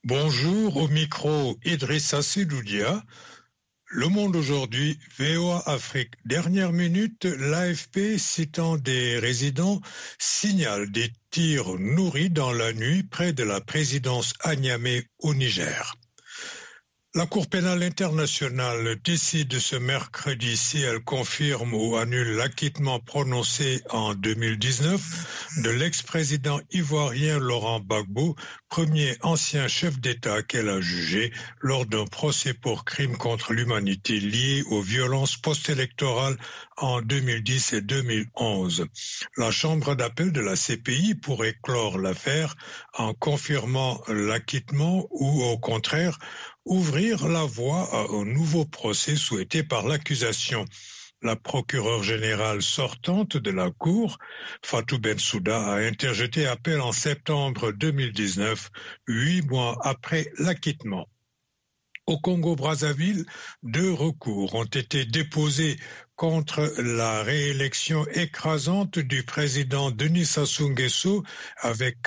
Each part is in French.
Bonjour, au micro Idrissa Sidoudia. Le Monde aujourd'hui, VOA Afrique. Dernière minute, l'AFP, citant des résidents, signale des tirs nourris dans la nuit près de la présidence à Niamey au Niger. La Cour pénale internationale décide ce mercredi si elle confirme ou annule l'acquittement prononcé en 2019 de l'ex-président ivoirien Laurent Gbagbo, premier ancien chef d'État qu'elle a jugé lors d'un procès pour crimes contre l'humanité lié aux violences post-électorales en 2010 et 2011. La chambre d'appel de la CPI pourrait clore l'affaire en confirmant l'acquittement ou au contraire ouvrir la voie à un nouveau procès souhaité par l'accusation. La procureure générale sortante de la Cour, Fatou Bensouda, a interjeté appel en septembre 2019, 8 mois après l'acquittement. Au Congo-Brazzaville, 2 recours ont été déposés contre la réélection écrasante du président Denis Sassou Nguesso avec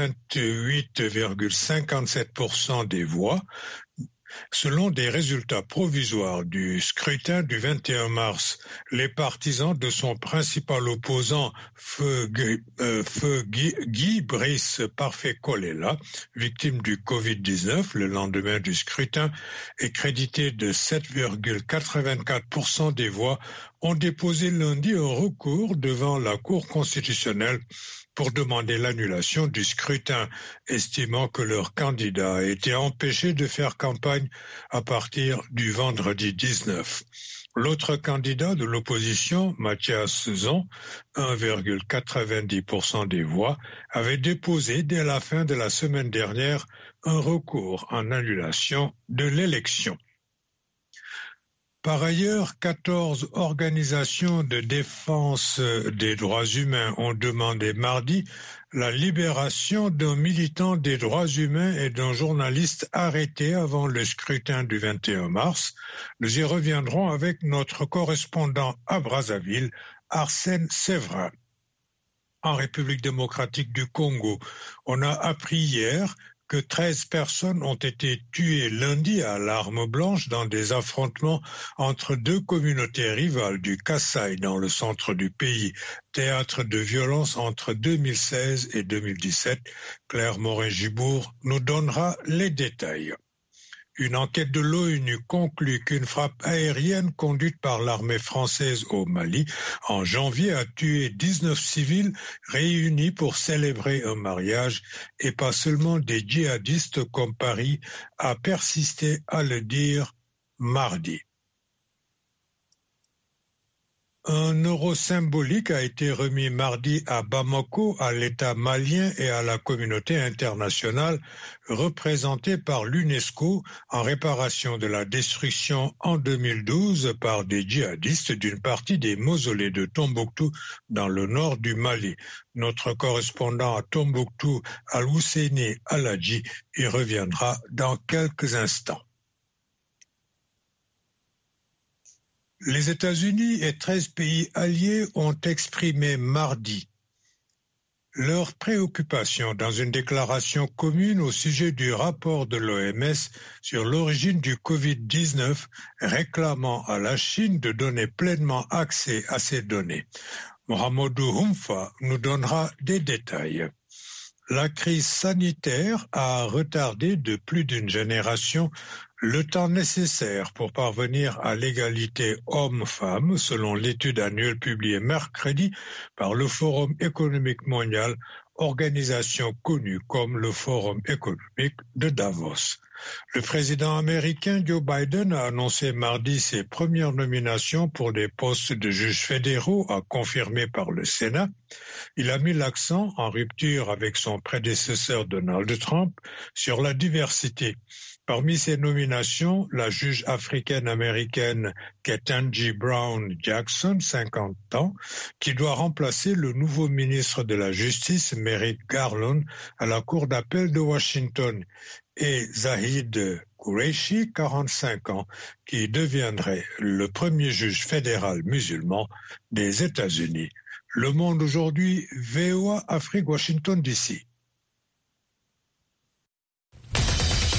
88,57% des voix. Selon des résultats provisoires du scrutin du 21 mars, les partisans de son principal opposant, Feu Guy Brice Parfait-Kolela, victime du Covid-19 le lendemain du scrutin et crédité de 7,84% des voix, ont déposé lundi un recours devant la Cour constitutionnelle pour demander l'annulation du scrutin, estimant que leur candidat a été empêché de faire campagne à partir du vendredi 19. L'autre candidat de l'opposition, Mathias Zon, 1,90% des voix, avait déposé dès la fin de la semaine dernière un recours en annulation de l'élection. Par ailleurs, 14 organisations de défense des droits humains ont demandé mardi la libération d'un militant des droits humains et d'un journaliste arrêté avant le scrutin du 21 mars. Nous y reviendrons avec notre correspondant à Brazzaville, Arsène Séverin. En République démocratique du Congo, on a appris hier que 13 personnes ont été tuées lundi à l'arme blanche dans des affrontements entre 2 communautés rivales du Kasaï dans le centre du pays, théâtre de violence entre 2016 et 2017. Claire Morin-Gibourg nous donnera les détails. Une enquête de l'ONU conclut qu'une frappe aérienne conduite par l'armée française au Mali en janvier a tué 19 civils réunis pour célébrer un mariage et pas seulement des djihadistes comme Paris a persisté à le dire mardi. Un euro symbolique a été remis mardi à Bamako, à l'État malien et à la communauté internationale représentée par l'UNESCO en réparation de la destruction en 2012 par des djihadistes d'une partie des mausolées de Tombouctou dans le nord du Mali. Notre correspondant à Tombouctou, Al-Husseini Aladji, y reviendra dans quelques instants. Les États-Unis et 13 pays alliés ont exprimé mardi leur préoccupation dans une déclaration commune au sujet du rapport de l'OMS sur l'origine du Covid-19, réclamant à la Chine de donner pleinement accès à ces données. Mohamedou Humfa nous donnera des détails. La crise sanitaire a retardé de plus d'une génération le temps nécessaire pour parvenir à l'égalité homme-femme, selon l'étude annuelle publiée mercredi par le Forum économique mondial, organisation connue comme le Forum économique de Davos. Le président américain Joe Biden a annoncé mardi ses premières nominations pour des postes de juges fédéraux à confirmer par le Sénat. Il a mis l'accent, en rupture avec son prédécesseur Donald Trump, sur la diversité. Parmi ces nominations, la juge africaine-américaine Ketanji Brown Jackson, 50 ans, qui doit remplacer le nouveau ministre de la Justice, Merrick Garland, à la Cour d'appel de Washington, et Zahid Qureshi, 45 ans, qui deviendrait le premier juge fédéral musulman des États-Unis. Le Monde aujourd'hui, VOA Afrique, Washington DC.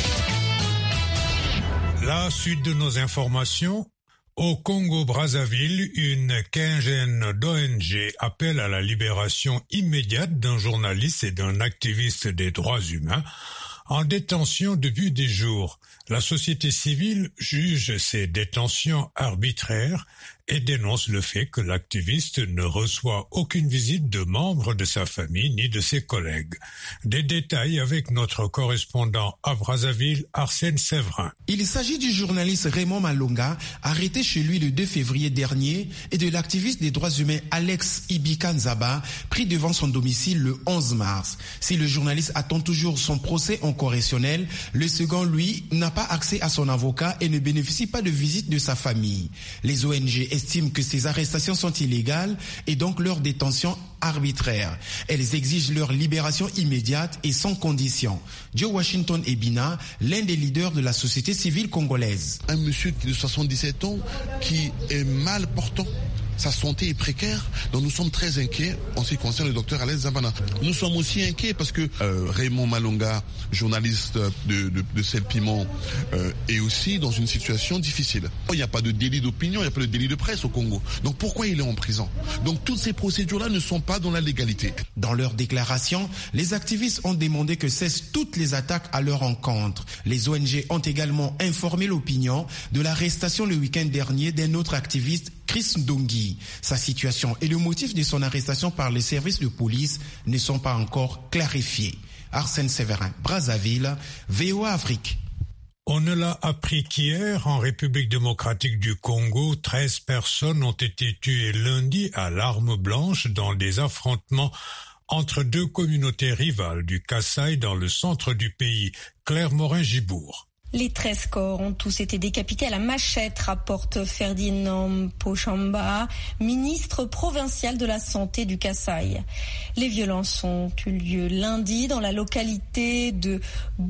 La suite de nos informations. Au Congo-Brazzaville, une quinzaine d'ONG appellent à la libération immédiate d'un journaliste et d'un activiste des droits humains en détention depuis des jours. La société civile juge ces détentions arbitraires et dénonce le fait que l'activiste ne reçoit aucune visite de membres de sa famille ni de ses collègues. Des détails avec notre correspondant à Brazzaville, Arsène Séverin. Il s'agit du journaliste Raymond Malonga, arrêté chez lui le 2 février dernier, et de l'activiste des droits humains Alex Ibika-Nzaba, pris devant son domicile le 11 mars. Si le journaliste attend toujours son procès en correctionnel, le second, lui, n'a pas accès à son avocat et ne bénéficie pas de visite de sa famille. Les ONG estiment que ces arrestations sont illégales et donc leur détention arbitraire. Elles exigent leur libération immédiate et sans condition. Joe Washington Ebina, l'un des leaders de la société civile congolaise. Un monsieur de 77 ans qui est mal portant. Sa santé est précaire, donc nous sommes très inquiets en ce qui concerne le docteur Alex Nzaba. Nous sommes aussi inquiets parce que Raymond Malonga, journaliste de Sel Piment, est aussi dans une situation difficile. Il n'y a pas de délit d'opinion, il n'y a pas de délit de presse au Congo. Donc pourquoi il est en prison? Donc toutes ces procédures-là ne sont pas dans la légalité. Dans leur déclaration, les activistes ont demandé que cessent toutes les attaques à leur encontre. Les ONG ont également informé l'opinion de l'arrestation le week-end dernier d'un autre activiste, Chris Ndongi. Sa situation et le motif de son arrestation par les services de police ne sont pas encore clarifiés. Arsène Séverin, Brazzaville, VOA Afrique. On ne l'a appris qu'hier, en République démocratique du Congo, 13 personnes ont été tuées lundi à l'arme blanche dans des affrontements entre deux communautés rivales du Kasaï dans le centre du pays, Claire Morin-Gibourg. Les 13 corps ont tous été décapités à la machette, rapporte Ferdinand Pochamba, ministre provincial de la Santé du Kasaï. Les violences ont eu lieu lundi dans la localité de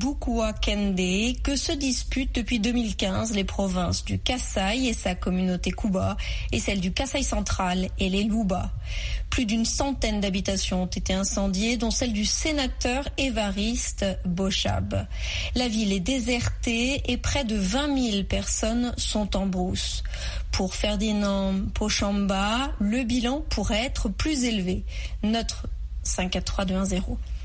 Bukouakende, que se disputent depuis 2015 les provinces du Kasaï et sa communauté Kuba et celle du Kasaï central et les Luba. Plus d'une centaine d'habitations ont été incendiées, dont celle du sénateur Évariste Bochab. La ville est désertée et près de 20 000 personnes sont en brousse. Pour Ferdinand Pochamba, le bilan pourrait être plus élevé. Notre 543-210.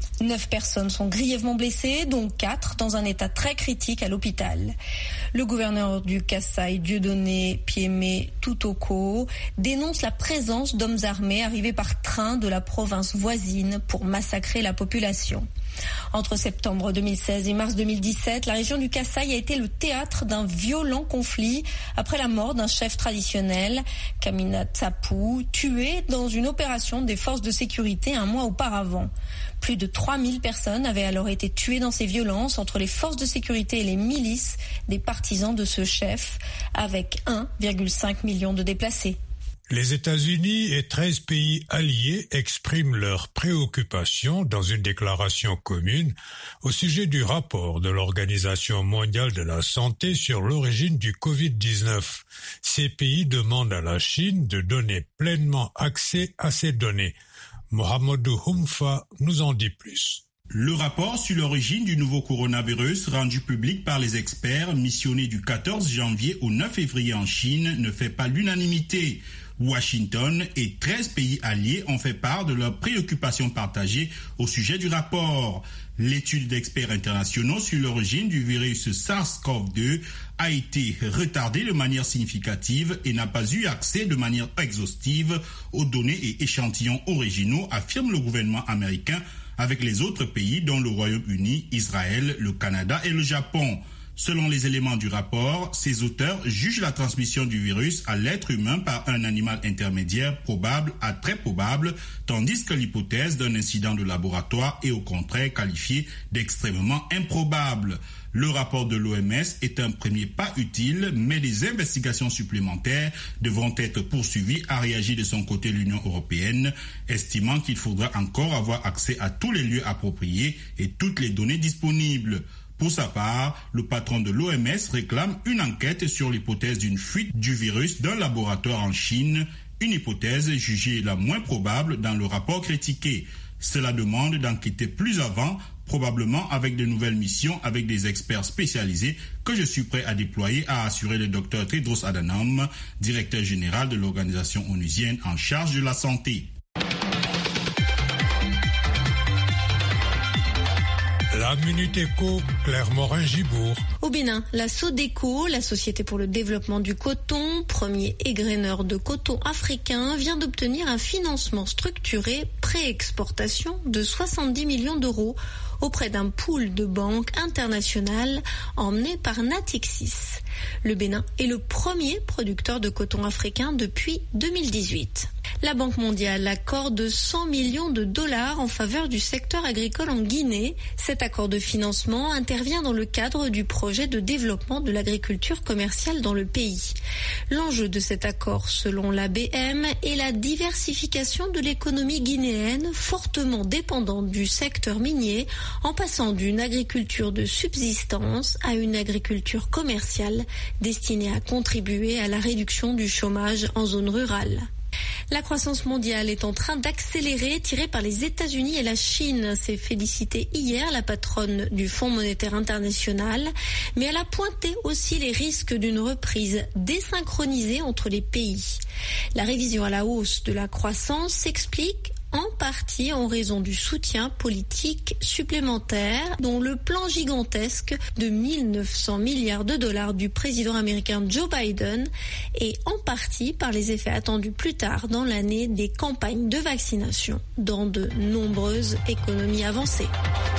9 personnes sont grièvement blessées, dont 4 dans un état très critique à l'hôpital. Le gouverneur du Kasaï, Dieudonné Piémé Toutoko, dénonce la présence d'hommes armés arrivés par train de la province voisine pour massacrer la population. Entre septembre 2016 et mars 2017, la région du Kasaï a été le théâtre d'un violent conflit après la mort d'un chef traditionnel, Kamina Tsapou, tué dans une opération des forces de sécurité un mois auparavant. Plus de 3000 personnes avaient alors été tuées dans ces violences entre les forces de sécurité et les milices des partisans de ce chef, avec 1,5 million de déplacés. Les États-Unis et 13 pays alliés expriment leurs préoccupations dans une déclaration commune au sujet du rapport de l'Organisation mondiale de la santé sur l'origine du Covid-19. Ces pays demandent à la Chine de donner pleinement accès à ces données. Mohamedou Humfa nous en dit plus. Le rapport sur l'origine du nouveau coronavirus rendu public par les experts missionnés du 14 janvier au 9 février en Chine ne fait pas l'unanimité. Washington et 13 pays alliés ont fait part de leurs préoccupations partagées au sujet du rapport. L'étude d'experts internationaux sur l'origine du virus SARS-CoV-2 a été retardée de manière significative et n'a pas eu accès de manière exhaustive aux données et échantillons originaux, affirme le gouvernement américain, avec les autres pays dont le Royaume-Uni, Israël, le Canada et le Japon. Selon les éléments du rapport, ces auteurs jugent la transmission du virus à l'être humain par un animal intermédiaire probable à très probable, tandis que l'hypothèse d'un incident de laboratoire est au contraire qualifiée d'extrêmement improbable. Le rapport de l'OMS est un premier pas utile, mais des investigations supplémentaires devront être poursuivies, a réagi de son côté l'Union européenne, estimant qu'il faudra encore avoir accès à tous les lieux appropriés et toutes les données disponibles. Pour sa part, le patron de l'OMS réclame une enquête sur l'hypothèse d'une fuite du virus d'un laboratoire en Chine, une hypothèse jugée la moins probable dans le rapport critiqué. Cela demande d'enquêter plus avant, probablement avec de nouvelles missions avec des experts spécialisés que je suis prêt à déployer, a assuré le Dr Tedros Adhanom, directeur général de l'organisation onusienne en charge de la santé. La Minute Éco, Claire Morin-Gibourg. Au Bénin, la Sodeco, la Société pour le développement du coton, premier égraineur de coton africain, vient d'obtenir un financement structuré pré-exportation de 70 millions d'euros auprès d'un pool de banques internationales emmené par Natixis. Le Bénin est le premier producteur de coton africain depuis 2018. La Banque mondiale accorde 100 millions de dollars en faveur du secteur agricole en Guinée. Cet accord de financement intervient dans le cadre du projet de développement de l'agriculture commerciale dans le pays. L'enjeu de cet accord, selon l'ABM, est la diversification de l'économie guinéenne, fortement dépendante du secteur minier, en passant d'une agriculture de subsistance à une agriculture commerciale destinée à contribuer à la réduction du chômage en zone rurale. La croissance mondiale est en train d'accélérer, tirée par les États-Unis et la Chine, s'est félicitée hier la patronne du Fonds monétaire international, mais elle a pointé aussi les risques d'une reprise désynchronisée entre les pays. La révision à la hausse de la croissance s'explique en partie en raison du soutien politique supplémentaire, dont le plan gigantesque de 1 900 milliards de dollars du président américain Joe Biden, et en partie par les effets attendus plus tard dans l'année des campagnes de vaccination dans de nombreuses économies avancées.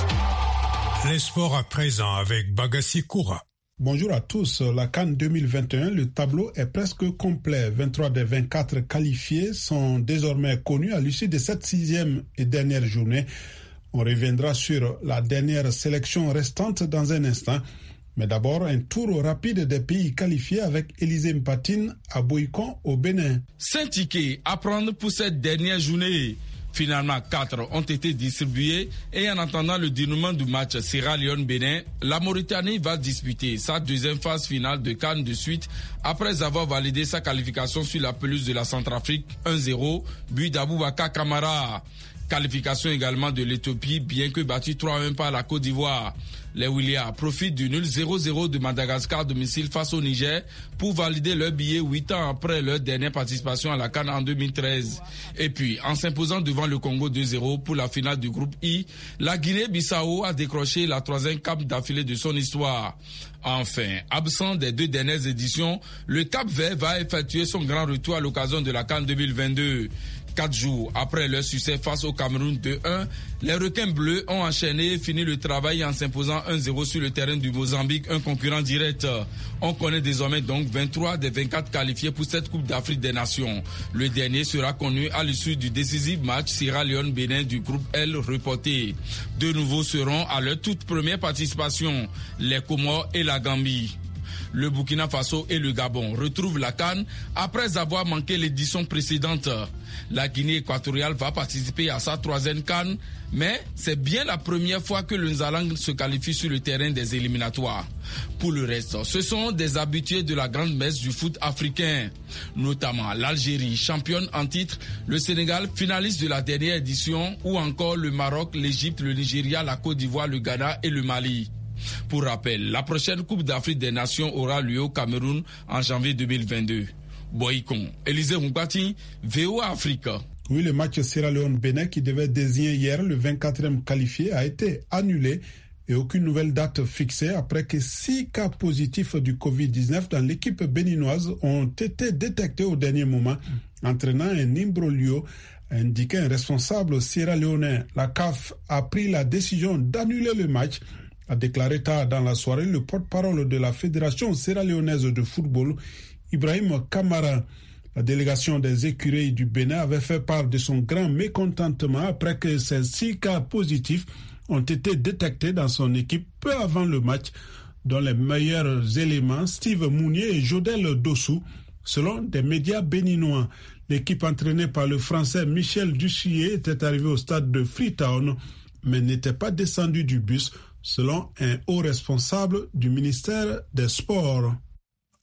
Les sports à présent avec Bagassi Koura. Bonjour à tous. La CAN 2021, le tableau est presque complet. 23 des 24 qualifiés sont désormais connus à l'issue de cette 6e et dernière journée. On reviendra sur la dernière sélection restante dans un instant. Mais d'abord, un tour rapide des pays qualifiés avec Élisée Mpatine à Boïkon au Bénin. 5 tickets à prendre pour cette dernière journée. Finalement, 4 ont été distribués et en attendant le dénouement du match Sierra Leone-Bénin, la Mauritanie va disputer sa deuxième phase finale de CAN de suite après avoir validé sa qualification sur la pelouse de la Centrafrique 1-0, but d'Aboubacar Kamara. Qualification également de l'Éthiopie, bien que battue 3-1 par la Côte d'Ivoire. Les Williams profitent du nul 0-0 de Madagascar à domicile face au Niger pour valider leur billet 8 ans après leur dernière participation à la CAN en 2013. Et puis, en s'imposant devant le Congo 2-0 pour la finale du groupe I, la Guinée-Bissau a décroché la 3e cape d'affilée de son histoire. Enfin, absent des 2 dernières éditions, le Cap-Vert va effectuer son grand retour à l'occasion de la CAN 2022. 4 jours après leur succès face au Cameroun 2-1, les requins bleus ont enchaîné et fini le travail en s'imposant 1-0 sur le terrain du Mozambique, un concurrent direct. On connaît désormais donc 23 des 24 qualifiés pour cette Coupe d'Afrique des Nations. Le dernier sera connu à l'issue du décisif match Sierra Leone-Bénin du groupe L reporté. 2 nouveaux seront à leur toute première participation, les Comores et la Gambie. Le Burkina Faso et le Gabon retrouvent la CAN après avoir manqué l'édition précédente. La Guinée équatoriale va participer à sa 3e CAN, mais c'est bien la première fois que le Nzalang se qualifie sur le terrain des éliminatoires. Pour le reste, ce sont des habitués de la grande messe du foot africain, notamment l'Algérie, championne en titre, le Sénégal, finaliste de la dernière édition, ou encore le Maroc, l'Égypte, le Nigeria, la Côte d'Ivoire, le Ghana et le Mali. Pour rappel, la prochaine Coupe d'Afrique des Nations aura lieu au Cameroun en janvier 2022. Boïkon, Élisée Mpatine, VOA Africa. Oui, le match Sierra Leone-Bénin qui devait désigner hier le 24e qualifié a été annulé et aucune nouvelle date fixée après que 6 cas positifs du Covid-19 dans l'équipe béninoise ont été détectés au dernier moment, entraînant un imbroglio, a indiqué un responsable sierra-léonais. La CAF a pris la décision d'annuler le match, a déclaré tard dans la soirée le porte-parole de la Fédération sierra-léonaise de football, Ibrahim Kamara. La délégation des écuries du Bénin avait fait part de son grand mécontentement après que ces 6 cas positifs ont été détectés dans son équipe peu avant le match, dont les meilleurs éléments, Steve Mounier et Jodel Dossou, selon des médias béninois. L'équipe entraînée par le Français Michel Dussuyer était arrivée au stade de Freetown, mais n'était pas descendue du bus, selon un haut responsable du ministère des Sports.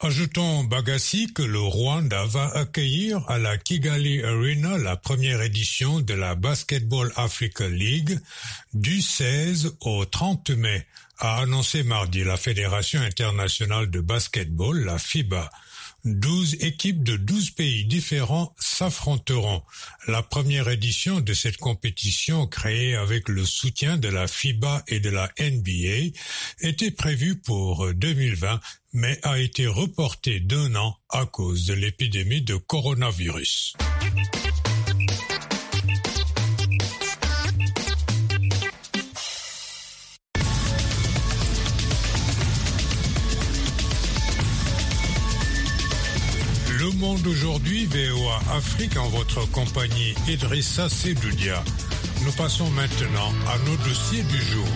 Ajoutons Bagassi que le Rwanda va accueillir à la Kigali Arena la première édition de la Basketball Africa League du 16 au 30 mai, a annoncé mardi la Fédération internationale de basketball, la FIBA. 12 équipes de 12 pays différents s'affronteront. La première édition de cette compétition, créée avec le soutien de la FIBA et de la NBA, était prévue pour 2020, mais a été reportée d'1 an à cause de l'épidémie de coronavirus. Le Monde aujourd'hui, VOA Afrique, en votre compagnie Idrissa Sedoudia. Nous passons maintenant à nos dossiers du jour.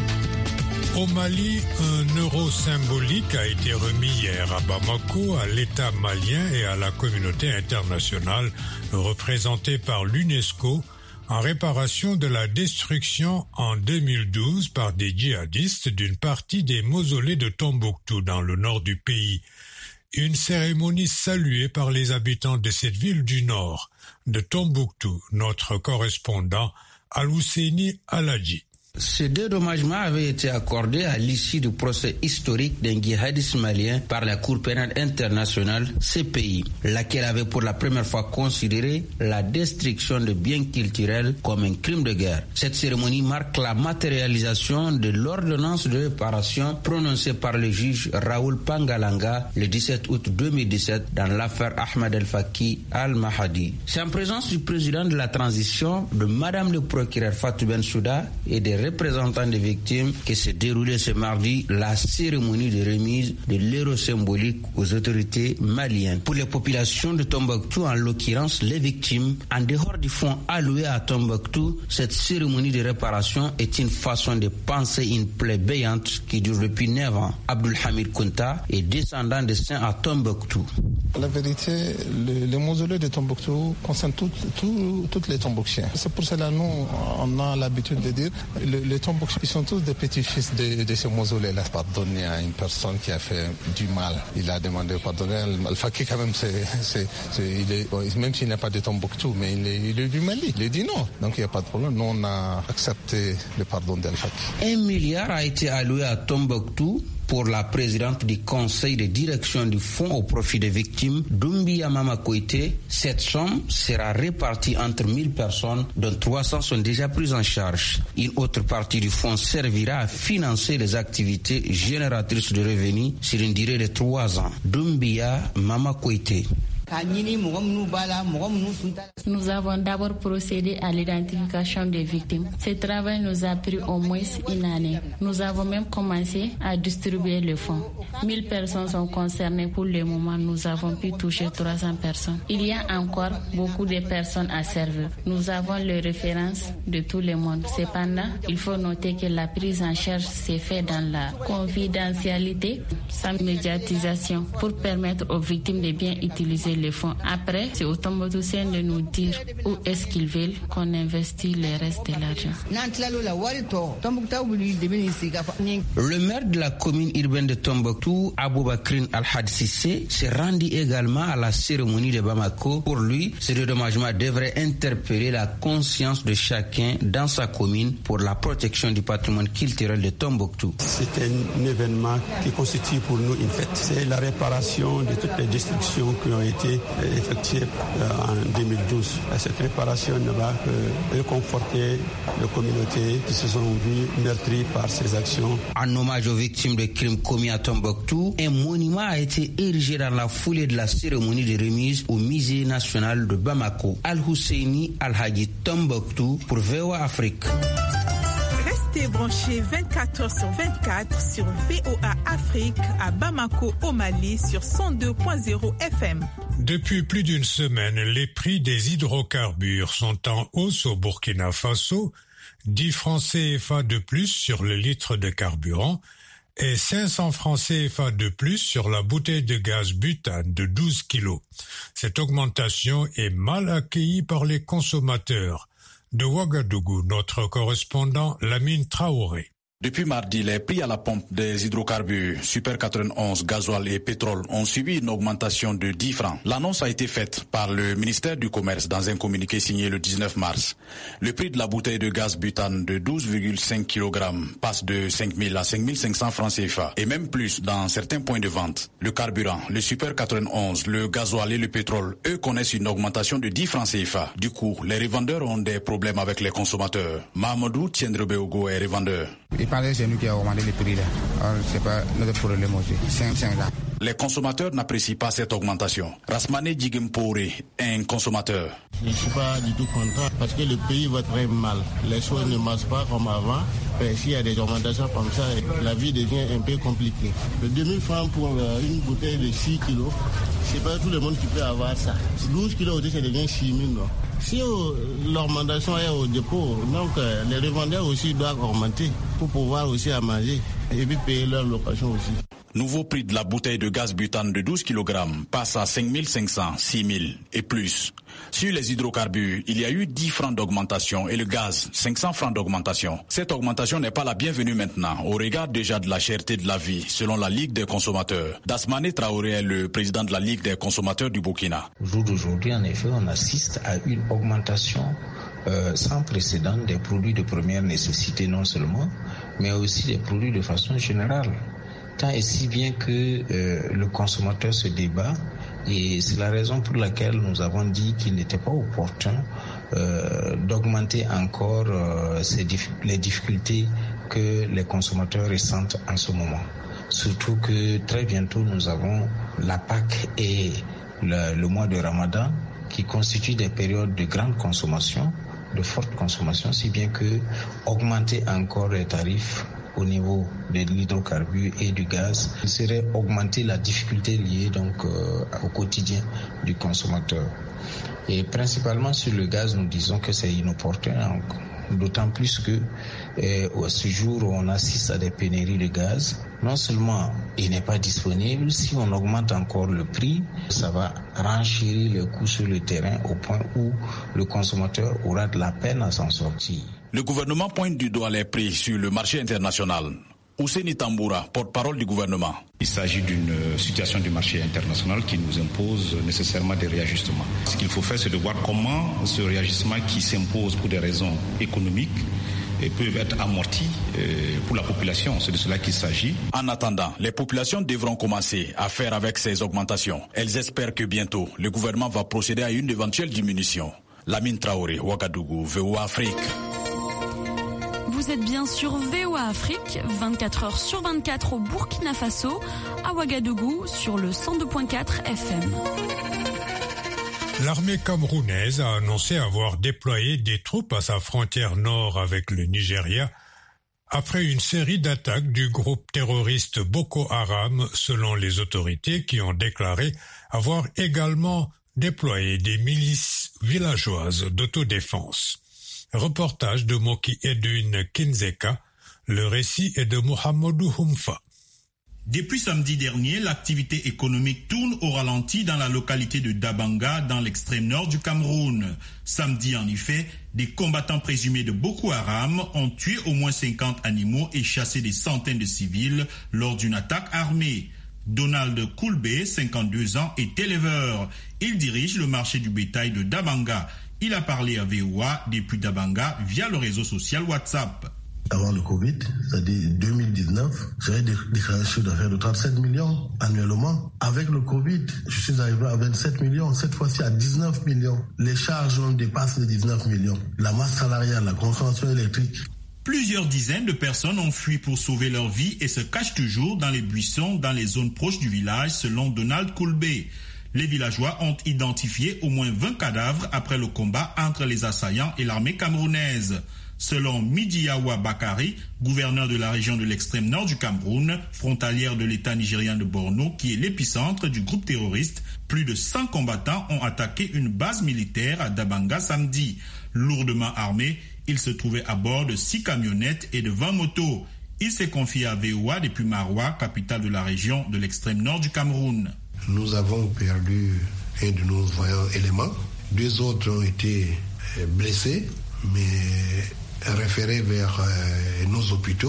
Au Mali, un euro symbolique a été remis hier à Bamako à l'État malien et à la communauté internationale représentée par l'UNESCO en réparation de la destruction en 2012 par des djihadistes d'une partie des mausolées de Tombouctou dans le nord du pays. Une cérémonie saluée par les habitants de cette ville du nord, de Tombouctou, notre correspondant Al-Husseini Aladji. Ce dédommagement avait été accordé à l'issue du procès historique d'un djihadiste malien par la Cour pénale internationale CPI, laquelle avait pour la première fois considéré la destruction de biens culturels comme un crime de guerre. Cette cérémonie marque la matérialisation de l'ordonnance de réparation prononcée par le juge Raoul Pangalanga le 17 août 2017 dans l'affaire Ahmed El-Faki Al-Mahadi. C'est en présence du président de la transition, de Madame le procureur Fatou Bensouda et des représentants des victimes que s'est déroulée ce mardi la cérémonie de remise de l'héros symbolique aux autorités maliennes. Pour les populations de Tombouctou, en l'occurrence les victimes, en dehors du fonds alloué à Tombouctou, cette cérémonie de réparation est une façon de penser une plaie béante qui dure depuis 9 ans. Abdul Hamid Kounta est descendant de saint à Tombouctou. La vérité, le mausolée de Tombouctou concerne toutes les Tombouctiens. C'est pour cela que nous, on a l'habitude de dire les Tombouctiens, ils sont tous des petits-fils de ce mausolée-là. Pardonner à une personne qui a fait du mal. Il a demandé pardon. Al-Faki, quand même, même s'il n'est pas de Tombouctou, mais il est du Mali, il est du Nord. Donc il n'y a pas de problème. Nous, on a accepté le pardon d'Al-Faki. 1 milliard a été alloué à Tombouctou pour la présidente du conseil de direction du fonds au profit des victimes, Doumbia Mama Koité. Cette somme sera répartie entre 1000 personnes, dont 300 sont déjà prises en charge. Une autre partie du fonds servira à financer les activités génératrices de revenus sur une durée de 3 ans. Doumbia Mama Koité. Nous avons d'abord procédé à l'identification des victimes. Ce travail nous a pris au moins 1 année. Nous avons même commencé à distribuer le fonds. 1000 personnes sont concernées pour le moment. Nous avons pu toucher 300 personnes. Il y a encore beaucoup de personnes à servir. Nous avons les références de tout le monde. Cependant, il faut noter que la prise en charge s'est faite dans la confidentialité, sans médiatisation, pour permettre aux victimes de bien utiliser les fonds. Après, c'est aux Tombouctoutiens de nous dire où est-ce qu'ils veulent qu'on investit le reste de l'argent. Le maire de la commune urbaine de Tombouctou, Aboubakrin Al-Had Sissé, s'est rendu également à la cérémonie de Bamako. Pour lui, ce dédommagement devrait interpeller la conscience de chacun dans sa commune pour la protection du patrimoine culturel de Tombouctou. C'est un événement qui constitue pour nous une fête. C'est la réparation de toutes les destructions qui ont été effectuée en 2012. Cette réparation ne va que réconforter les communautés qui se sont vues meurtries par ces actions. En hommage aux victimes de crimes commis à Tombouctou, un monument a été érigé dans la foulée de la cérémonie de remise au musée national de Bamako. Al-Husseini Al-Hadji, Tombouctou pour VOA Afrique. Restez branchés 24h/24 sur VOA Afrique à Bamako au Mali sur 102.0 FM. Depuis plus d'une semaine, les prix des hydrocarbures sont en hausse au Burkina Faso, 10 francs CFA de plus sur le litre de carburant et 500 francs CFA de plus sur la bouteille de gaz butane de 12 kilos. Cette augmentation est mal accueillie par les consommateurs. De Ouagadougou, notre correspondant Lamine Traoré. Depuis mardi, les prix à la pompe des hydrocarbures, Super 91, gasoil et pétrole ont subi une augmentation de 10 francs. L'annonce a été faite par le ministère du Commerce dans un communiqué signé le 19 mars. Le prix de la bouteille de gaz butane de 12,5 kg passe de 5 000 à 5 500 francs CFA et même plus dans certains points de vente. Le carburant, le Super 91, le gasoil et le pétrole, eux connaissent une augmentation de 10 francs CFA. Du coup, les revendeurs ont des problèmes avec les consommateurs. Mahamadou Tiendrebeogo est revendeur. C'est nous qui avons augmenté les prix là. Alors, c'est pas notre problème aussi. C'est là. Les consommateurs n'apprécient pas cette augmentation. Rasmane Djigempore est un consommateur. Je ne suis pas du tout content parce que le pays va très mal. Les choses ne marchent pas comme avant. S'il y a des augmentations comme ça, la vie devient un peu compliquée. Le 2000 francs pour une bouteille de 6 kilos, c'est pas tout le monde qui peut avoir ça. 12 kilos aussi, ça devient 6 000. Si l'augmentation est au dépôt, donc les revendeurs aussi doivent augmenter pour pouvoir aussi à manger et puis payer leur location aussi. Nouveau prix de la bouteille de gaz butane de 12 kg passe à 5 500, 6 000 et plus. Sur les hydrocarbures, il y a eu 10 francs d'augmentation et le gaz, 500 francs d'augmentation. Cette augmentation n'est pas la bienvenue maintenant, au regard déjà de la cherté de la vie, selon la Ligue des consommateurs. Dasmane Traoré est le président de la Ligue des consommateurs du Burkina. Au jour d'aujourd'hui, en effet, on assiste à une augmentation sans précédent des produits de première nécessité non seulement, mais aussi des produits de façon générale. Tant et si bien que le consommateur se débat, et c'est la raison pour laquelle nous avons dit qu'il n'était pas opportun d'augmenter encore les difficultés que les consommateurs ressentent en ce moment. Surtout que très bientôt nous avons la Pâque et le mois de Ramadan qui constituent des périodes de grande consommation, de forte consommation, si bien que augmenter encore les tarifs au niveau de l'hydrocarbure et du gaz, il serait augmenter la difficulté liée donc au quotidien du consommateur. Et principalement sur le gaz, nous disons que c'est inopportun, d'autant plus que à ce jour on assiste à des pénuries de gaz. Non seulement il n'est pas disponible, si on augmente encore le prix, ça va renchérir les coûts sur le terrain au point où le consommateur aura de la peine à s'en sortir. Le gouvernement pointe du doigt les prix sur le marché international. Ouseni Tamboura, porte-parole du gouvernement. Il s'agit d'une situation du marché international qui nous impose nécessairement des réajustements. Ce qu'il faut faire, c'est de voir comment ce réajustement qui s'impose pour des raisons économiques peuvent être amortis pour la population. C'est de cela qu'il s'agit. En attendant, les populations devront commencer à faire avec ces augmentations. Elles espèrent que bientôt, le gouvernement va procéder à une éventuelle diminution. Lamine Traoré, Ouagadougou, VOA Afrique. Vous êtes bien sur VOA Afrique, 24 heures sur 24 au Burkina Faso, à Ouagadougou sur le 102.4 FM. L'armée camerounaise a annoncé avoir déployé des troupes à sa frontière nord avec le Nigeria après une série d'attaques du groupe terroriste Boko Haram, selon les autorités qui ont déclaré avoir également déployé des milices villageoises d'autodéfense. Reportage de Moki Edwin Kinzeka, le récit est de Mohamedou Humfa. Depuis samedi dernier, l'activité économique tourne au ralenti dans la localité de Dabanga, dans l'extrême nord du Cameroun. Samedi, en effet, des combattants présumés de Boko Haram ont tué au moins 50 animaux et chassé des centaines de civils lors d'une attaque armée. Donald Koulbe, 52 ans, est éleveur. Il dirige le marché du bétail de Dabanga. Il a parlé à VOA depuis Dabanga via le réseau social WhatsApp. Avant le Covid, c'est-à-dire 2019, j'avais déclaré un chiffre d'affaires de 37 millions annuellement. Avec le Covid, je suis arrivé à 27 millions, cette fois-ci à 19 millions. Les charges ont dépassé les 19 millions. La masse salariale, la consommation électrique. Plusieurs dizaines de personnes ont fui pour sauver leur vie et se cachent toujours dans les buissons dans les zones proches du village, selon Donald Koulbe. Les villageois ont identifié au moins 20 cadavres après le combat entre les assaillants et l'armée camerounaise. Selon Midiawa Bakari, gouverneur de la région de l'extrême nord du Cameroun, frontalière de l'État nigérien de Borno, qui est l'épicentre du groupe terroriste, plus de 100 combattants ont attaqué une base militaire à Dabanga samedi. Lourdement armés, ils se trouvaient à bord de 6 camionnettes et de 20 motos. Il s'est confié à VOA depuis Maroua, capitale de la région de l'extrême nord du Cameroun. Nous avons perdu un de nos vaillants éléments. 2 autres ont été blessés, mais référés vers nos hôpitaux.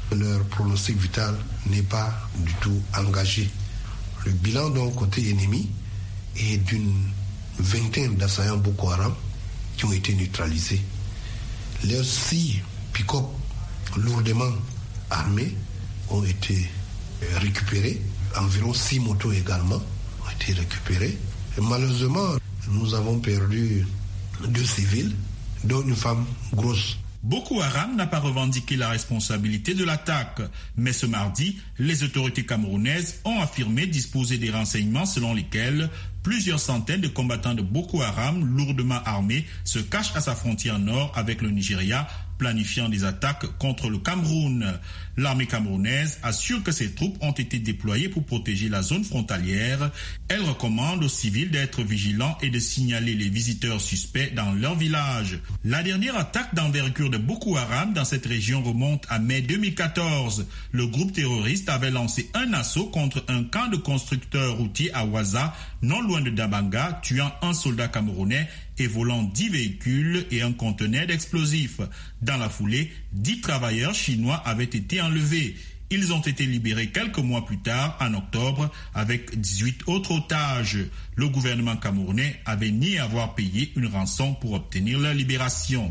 Leur pronostic vital n'est pas du tout engagé. Le bilan donc côté ennemi est d'une vingtaine d'assaillants Boko Haram qui ont été neutralisés. Leurs 6 pick-up lourdement armés ont été récupérés. Environ 6 motos également ont été récupérées. Et malheureusement, nous avons perdu 2 civils, dont une femme grosse. Boko Haram n'a pas revendiqué la responsabilité de l'attaque, mais ce mardi, les autorités camerounaises ont affirmé disposer des renseignements selon lesquels plusieurs centaines de combattants de Boko Haram lourdement armés se cachent à sa frontière nord avec le Nigeria, planifiant des attaques contre le Cameroun. L'armée camerounaise assure que ses troupes ont été déployées pour protéger la zone frontalière. Elle recommande aux civils d'être vigilants et de signaler les visiteurs suspects dans leur village. La dernière attaque d'envergure de Boko Haram dans cette région remonte à mai 2014. Le groupe terroriste avait lancé un assaut contre un camp de constructeurs routiers à Ouaza, non loin de Dabanga, tuant un soldat camerounais et volant 10 véhicules et un conteneur d'explosifs. Dans la foulée, 10 travailleurs chinois avaient été enlevés. Ils ont été libérés quelques mois plus tard, en octobre, avec 18 autres otages. Le gouvernement camerounais avait nié avoir payé une rançon pour obtenir leur libération.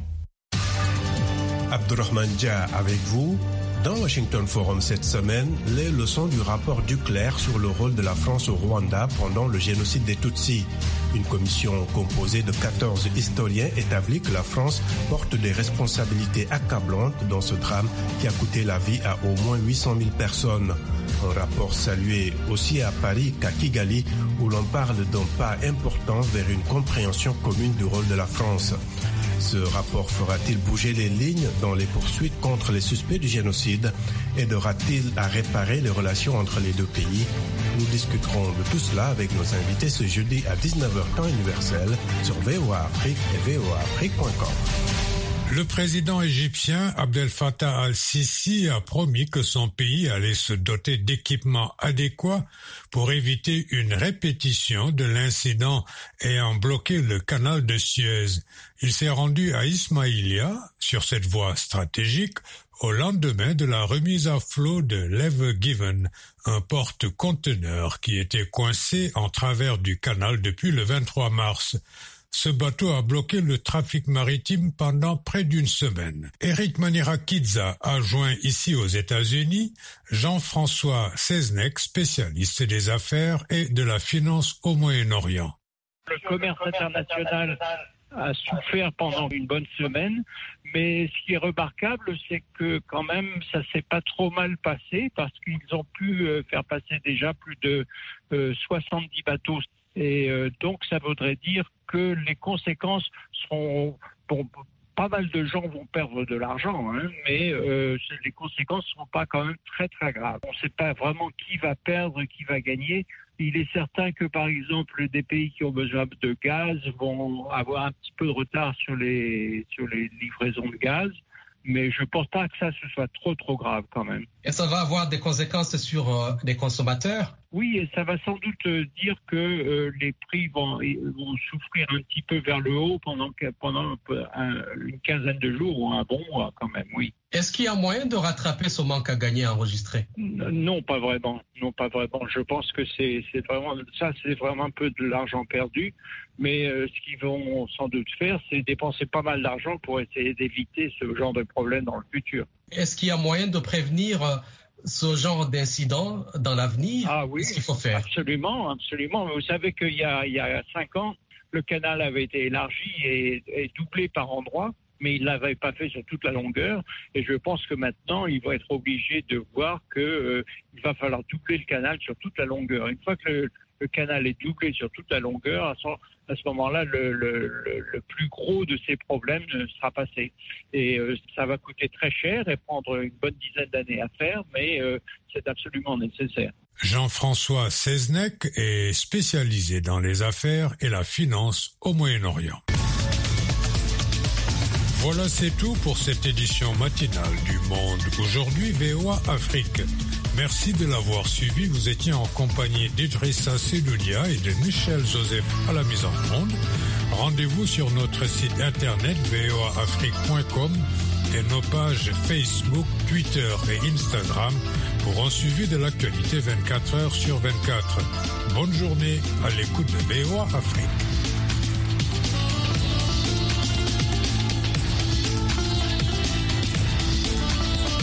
Abdourahmane Dia avec vous. Dans Washington Forum cette semaine, les leçons du rapport Duclerc sur le rôle de la France au Rwanda pendant le génocide des Tutsis. Une commission composée de 14 historiens établit que la France porte des responsabilités accablantes dans ce drame qui a coûté la vie à au moins 800 000 personnes. Un rapport salué aussi à Paris qu'à Kigali où l'on parle d'un pas important vers une compréhension commune du rôle de la France. Ce rapport fera-t-il bouger les lignes dans les poursuites contre les suspects du génocide? Aidera-t-il à réparer les relations entre les deux pays? Nous discuterons de tout cela avec nos invités ce jeudi à 19h temps universel sur VOA Afrique et voaafrique.com. Le président égyptien Abdel Fattah al-Sisi a promis que son pays allait se doter d'équipements adéquats pour éviter une répétition de l'incident ayant bloqué le canal de Suez. Il s'est rendu à Ismaïlia, sur cette voie stratégique, au lendemain de la remise à flot de l'Ever Given, un porte-conteneur qui était coincé en travers du canal depuis le 23 mars. Ce bateau a bloqué le trafic maritime pendant près d'une semaine. Eric Manirakidza a joint ici aux États-Unis Jean-François Seznec, spécialiste des affaires et de la finance au Moyen-Orient. Le commerce international a souffert pendant une bonne semaine, mais ce qui est remarquable, c'est que quand même ça s'est pas trop mal passé parce qu'ils ont pu faire passer déjà plus de 70 bateaux. Et donc, ça voudrait dire que les conséquences seront... Bon, pas mal de gens vont perdre de l'argent, mais les conséquences ne seront pas quand même très très graves. On ne sait pas vraiment qui va perdre, qui va gagner. Il est certain que, par exemple, des pays qui ont besoin de gaz vont avoir un petit peu de retard sur les livraisons de gaz. Mais je ne pense pas que ça ce soit trop grave quand même. Et ça va avoir des conséquences sur les consommateurs? Oui, et ça va sans doute dire que les prix vont souffrir un petit peu vers le haut pendant une quinzaine de jours ou un bon mois quand même, oui. Est-ce qu'il y a moyen de rattraper ce manque à gagner enregistré? Non, pas vraiment. Non, pas vraiment. Je pense que c'est vraiment un peu de l'argent perdu. Mais ce qu'ils vont sans doute faire, c'est dépenser pas mal d'argent pour essayer d'éviter ce genre de problème dans le futur. Est-ce qu'il y a moyen de prévenir ce genre d'incident dans l'avenir? Ah oui, qu'est-ce qu'il faut faire? Absolument, absolument. Vous savez qu'il y a 5 ans, le canal avait été élargi et doublé par endroits, mais il ne l'avait pas fait sur toute la longueur. Et je pense que maintenant, il va être obligé de voir qu'il va falloir doubler le canal sur toute la longueur. Une fois que le canal est doublé sur toute la longueur, à ce moment-là, le plus gros de ces problèmes sera passé. Et ça va coûter très cher et prendre une bonne dizaine d'années à faire, mais c'est absolument nécessaire. Jean-François Seznec est spécialisé dans les affaires et la finance au Moyen-Orient. Voilà, c'est tout pour cette édition matinale du Monde. Aujourd'hui, VOA Afrique. Merci de l'avoir suivi. Vous étiez en compagnie d'Idrissa Seloudia et de Michel Joseph à la mise en onde. Rendez-vous sur notre site internet voaafrique.com et nos pages Facebook, Twitter et Instagram pour un suivi de l'actualité 24 heures sur 24. Bonne journée à l'écoute de VOA Afrique.